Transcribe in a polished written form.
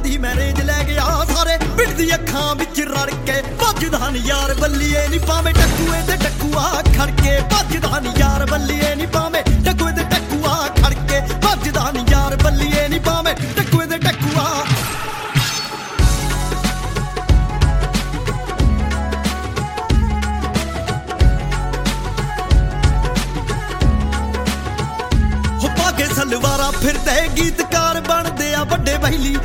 ਦੀ marriage ਲੈ ਗਿਆ ਸਾਰੇ ਪਿੰਡ ਦੀ ਅੱਖਾਂ ਵਿੱਚ ਰੜ ਕੇ ਭੱਜਦਾ ਨੀ ਯਾਰ ਬੱਲੀਏ ਨੀ ਪਾਵੇਂ ਟੱਕੂਏ ਤੇ ਟੱਕੂਆ ਖੜ ਕੇ ਭੱਜਦਾ ਨੀ ਯਾਰ ਬੱਲੀਏ ਨੀ ਪਾਵੇਂ ਟੱਕੂਏ ਤੇ ਟੱਕੂਆ ਖੜ ਕੇ ਭੱਜਦਾ ਨੀ ਯਾਰ ਬੱਲੀਏ ਨੀ ਪਾਵੇਂ ਟੱਕੂਏ ਤੇ ਟੱਕੂਆ ਸਲਵਾਰਾਂ ਫਿਰਦੇ ਗੀਤਕਾਰ ਬਣਦੇ ਆ ਵੱਡੇ ਬਹਿਲੀ